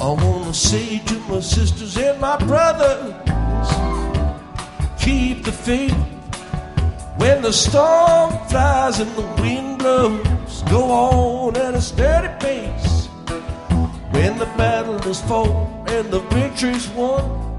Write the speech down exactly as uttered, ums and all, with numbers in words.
wanna say to my sisters and my brothers, keep the faith. When the storm flies and the wind blows, go on at a steady pace. When the battle is fought and the victory's won,